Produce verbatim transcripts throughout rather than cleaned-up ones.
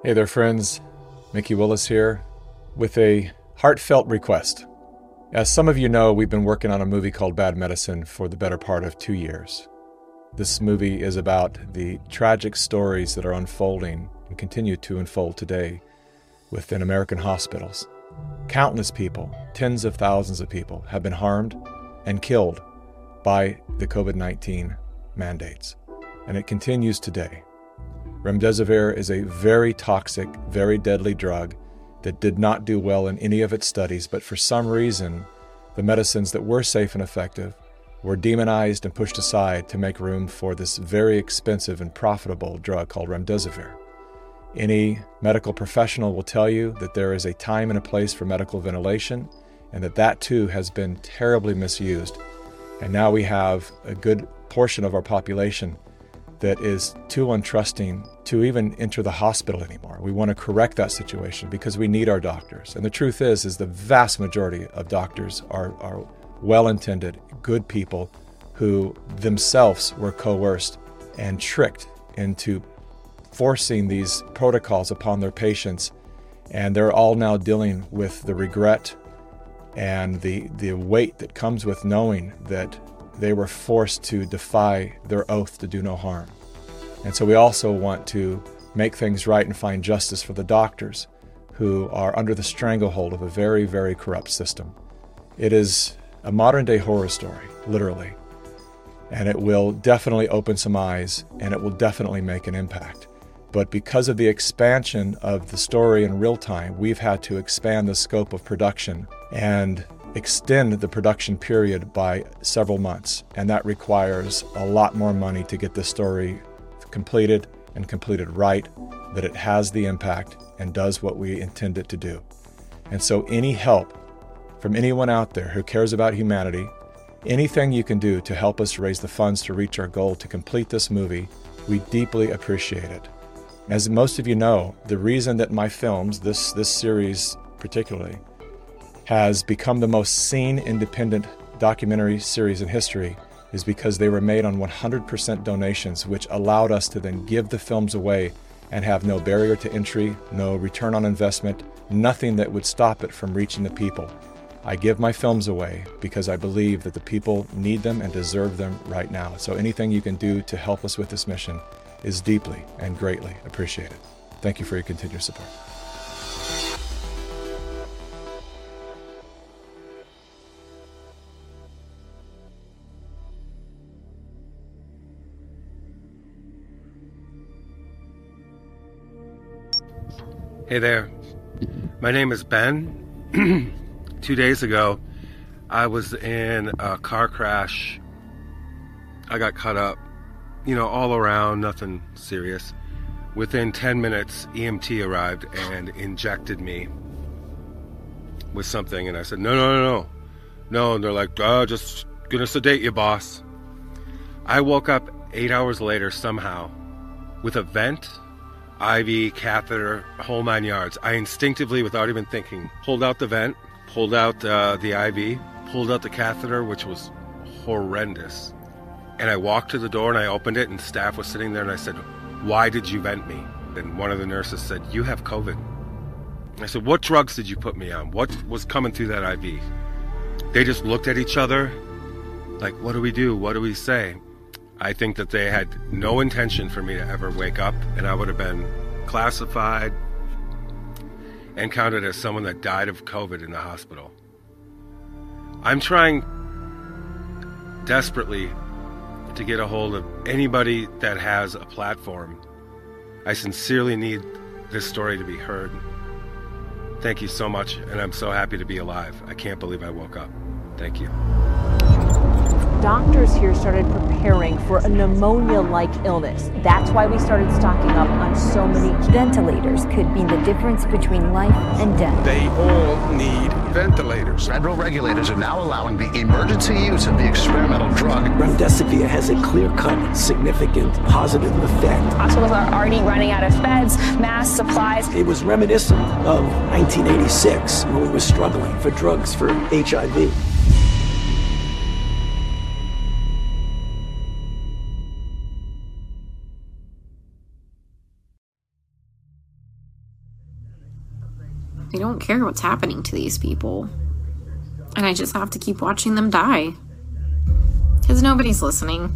Hey there, friends. Mickey Willis here with a heartfelt request. As some of you know, we've been working on a movie called Bad Medicine for the better part of two years. This movie is about the tragic stories that are unfolding and continue to unfold today within American hospitals. Countless people, tens of thousands of people, have been harmed and killed by the covid nineteen mandates, and it continues today. Remdesivir is a very toxic, very deadly drug that did not do well in any of its studies, but for some reason, the medicines that were safe and effective were demonized and pushed aside to make room for this very expensive and profitable drug called remdesivir. Any medical professional will tell you that there is a time and a place for medical ventilation, and that that too has been terribly misused. And now we have a good portion of our population that is too untrusting to even enter the hospital anymore. We want to correct that situation because we need our doctors. And the truth is, is the vast majority of doctors are, are well-intended, good people who themselves were coerced and tricked into forcing these protocols upon their patients. And they're all now dealing with the regret and the, the weight that comes with knowing that they were forced to defy their oath to do no harm. And so we also want to make things right and find justice for the doctors who are under the stranglehold of a very, very corrupt system. It is a modern-day horror story, literally. And it will definitely open some eyes, and it will definitely make an impact. But because of the expansion of the story in real time, we've had to expand the scope of production and extend the production period by several months, and that requires a lot more money to get the story completed and completed right, that it has the impact and does what we intend it to do. And so any help from anyone out there who cares about humanity, anything you can do to help us raise the funds to reach our goal to complete this movie, we deeply appreciate it. As most of you know, the reason that my films, this, this series particularly, has become the most seen independent documentary series in history is because they were made on one hundred percent donations, which allowed us to then give the films away and have no barrier to entry, no return on investment, nothing that would stop it from reaching the people. I give my films away because I believe that the people need them and deserve them right now. So anything you can do to help us with this mission is deeply and greatly appreciated. Thank you for your continued support. Hey there, my name is Ben. Two days ago, I was in a car crash. I got cut up, you know, all around, nothing serious. Within ten minutes, E M T arrived and injected me with something, and I said, no, no, no, no. No, and they're like, oh, just gonna sedate you, boss. I woke up eight hours later somehow with a vent, I V, catheter, whole nine yards. I instinctively, without even thinking, pulled out the vent, pulled out uh, the I V, pulled out the catheter, which was horrendous. And I walked to the door and I opened it, and staff was sitting there, and I said, why did you vent me? And one of the nurses said, you have COVID. I said, what drugs did you put me on? What was coming through that I V? They just looked at each other like, what do we do? What do we say? I think that they had no intention for me to ever wake up, and I would have been classified and counted as someone that died of COVID in the hospital. I'm trying desperately to get a hold of anybody that has a platform. I sincerely need this story to be heard. Thank you so much, and I'm so happy to be alive. I can't believe I woke up. Thank you. Doctors here started preparing for a pneumonia-like illness. That's why we started stocking up on so many ventilators. Could mean the difference between life and death. They all need ventilators. Federal regulators are now allowing the emergency use of the experimental drug. Remdesivir has a clear-cut, significant, positive effect. Hospitals are already running out of beds, masks, supplies. It was reminiscent of nineteen eighty-six, when we were struggling for drugs for H I V. They don't care what's happening to these people. And I just have to keep watching them die. Because nobody's listening.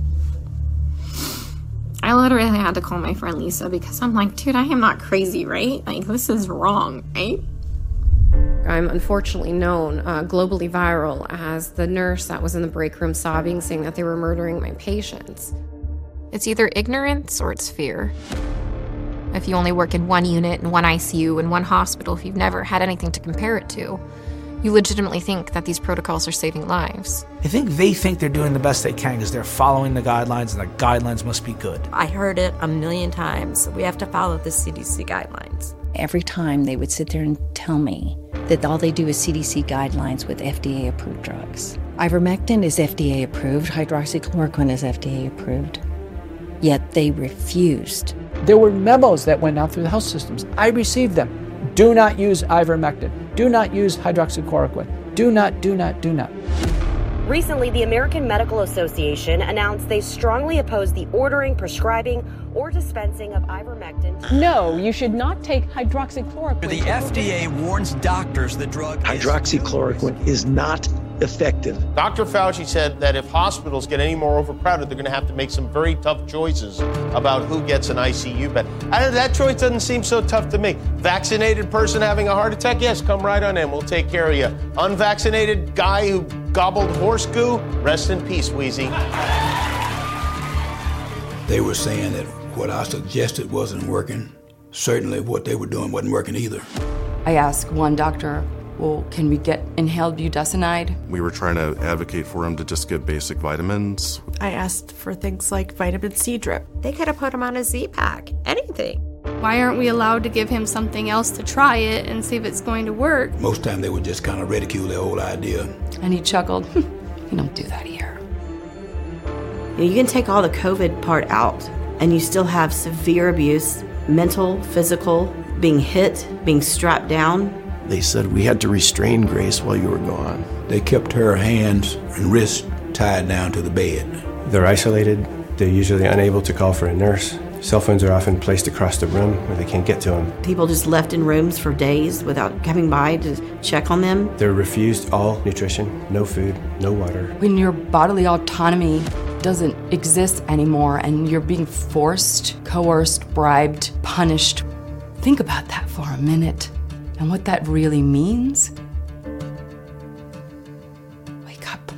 I literally had to call my friend Lisa because I'm like, dude, I am not crazy, right? Like, this is wrong, right? I'm unfortunately known uh, globally viral as the nurse that was in the break room sobbing, saying that they were murdering my patients. It's either ignorance or it's fear. If you only work in one unit, in one I C U, in one hospital, if you've never had anything to compare it to, you legitimately think that these protocols are saving lives. I think they think they're doing the best they can because they're following the guidelines, and the guidelines must be good. I heard it a million times. We have to follow the C D C guidelines. Every time they would sit there and tell me that all they do is C D C guidelines with F D A-approved drugs. Ivermectin is F D A-approved, hydroxychloroquine is F D A-approved, yet they refused. There were memos that went out through the health systems. I received them. Do not use ivermectin. Do not use hydroxychloroquine. Do not, do not, do not. Recently, the American Medical Association announced they strongly oppose the ordering, prescribing, or dispensing of ivermectin. No, you should not take hydroxychloroquine. The F D A warns doctors the drug hydroxychloroquine is, is not effective. Doctor Fauci said that if hospitals get any more overcrowded, they're going to have to make some very tough choices about who gets an I C U bed. And that choice doesn't seem so tough to me. Vaccinated person having a heart attack? Yes, come right on in. We'll take care of you. Unvaccinated guy who gobbled horse goo? Rest in peace, Wheezy. They were saying that what I suggested wasn't working. Certainly what they were doing wasn't working either. I asked one doctor, well, can we get inhaled budesonide? We were trying to advocate for him to just get basic vitamins. I asked for things like vitamin C drip. They could have put him on a Z-Pack, anything. Why aren't we allowed to give him something else to try it and see if it's going to work? Most time they would just kind of ridicule the whole idea. And he chuckled, you don't do that here. You know, you can take all the COVID part out and you still have severe abuse, mental, physical, being hit, being strapped down. They said we had to restrain Grace while you were gone. They kept her hands and wrists tied down to the bed. They're isolated. They're usually unable to call for a nurse. Cell phones are often placed across the room where they can't get to them. People just left in rooms for days without coming by to check on them. They're refused all nutrition, no food, no water. When your bodily autonomy doesn't exist anymore and you're being forced, coerced, bribed, punished, think about that for a minute. And what that really means? Wake up.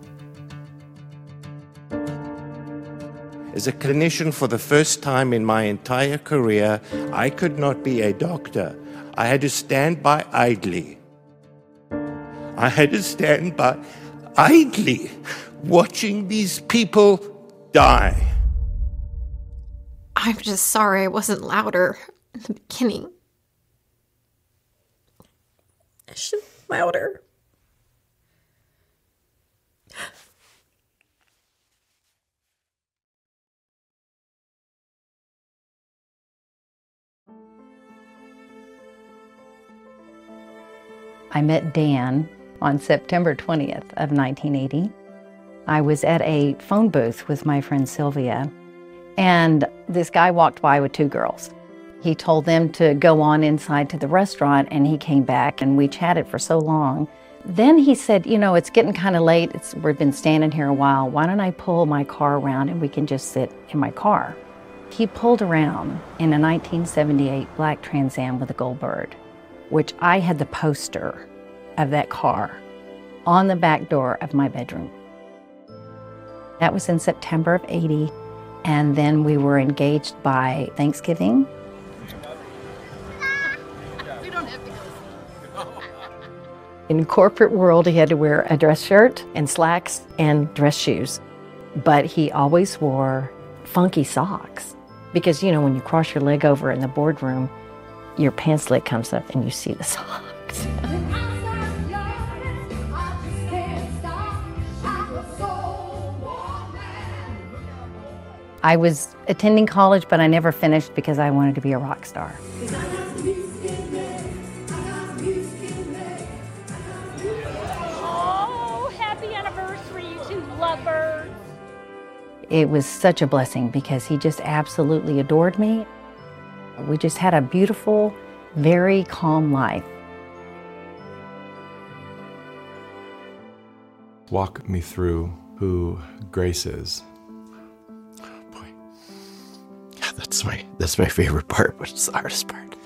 As a clinician, for the first time in my entire career, I could not be a doctor. I had to stand by idly. I had to stand by idly watching these people die. I'm just sorry I wasn't louder in the beginning. I should be louder. I met Dan on September twentieth of nineteen eighty. I was at a phone booth with my friend Sylvia, and this guy walked by with two girls. He told them to go on inside to the restaurant, and he came back, and we chatted for so long. Then he said, you know, it's getting kind of late. It's, we've been standing here a while. Why don't I pull my car around and we can just sit in my car? He pulled around in a nineteen seventy-eight black Trans Am with a gold bird, which I had the poster of that car on the back door of my bedroom. That was in September of eighty, and then we were engaged by Thanksgiving. In corporate world, he had to wear a dress shirt and slacks and dress shoes, but he always wore funky socks because, you know, when you cross your leg over in the boardroom, your pants leg comes up and you see the socks. I was attending college, but I never finished because I wanted to be a rock star. Oh, happy anniversary, you two lovebirds. It was such a blessing because he just absolutely adored me. We just had a beautiful, very calm life. walk me through who Grace is. Yeah, that's my that's my favorite part, but it's the hardest part.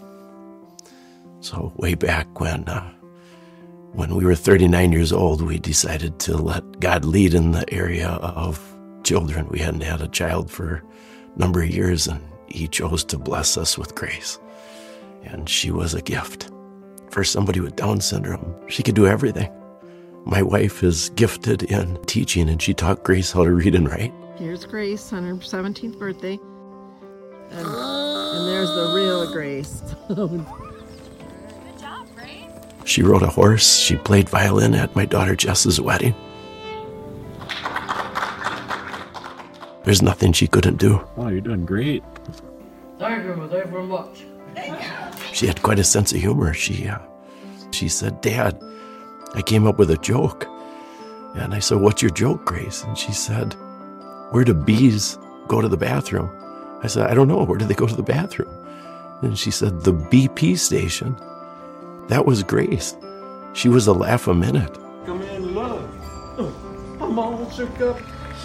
So way back when uh, when we were thirty-nine years old, we decided to let God lead in the area of children. We hadn't had a child for a number of years, and he chose to bless us with Grace. And she was a gift. For somebody with Down syndrome, she could do everything. My wife is gifted in teaching, and she taught Grace how to read and write. Here's Grace on her seventeenth birthday. And, and there's the real Grace. Good job, Grace. She rode a horse. She played violin at my daughter Jess's wedding. There's nothing she couldn't do. Wow, you're doing great. Thank you very much. She had quite a sense of humor. She, uh, she said, "Dad, I came up with a joke." And I said, "What's your joke, Grace?" And she said, "Where do bees go to the bathroom?" I said, "I don't know. Where do they go to the bathroom?" And she said, "The B P station." That was Grace. She was a laugh a minute. Come in, love. I'm all shook up.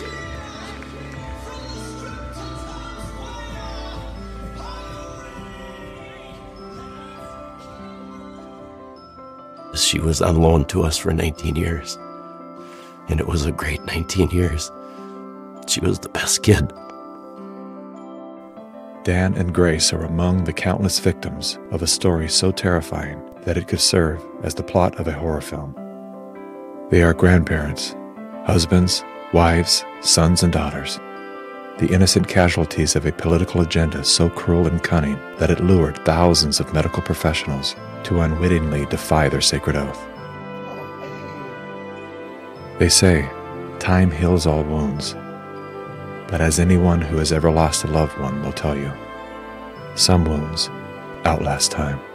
She was on loan to us for nineteen years. And it was a great nineteen years. She was the best kid. Dan and Grace are among the countless victims of a story so terrifying that it could serve as the plot of a horror film. They are grandparents, husbands, wives, sons, and daughters. The innocent casualties of a political agenda so cruel and cunning that it lured thousands of medical professionals to unwittingly defy their sacred oath. They say, time heals all wounds. But as anyone who has ever lost a loved one will tell you, some wounds outlast time.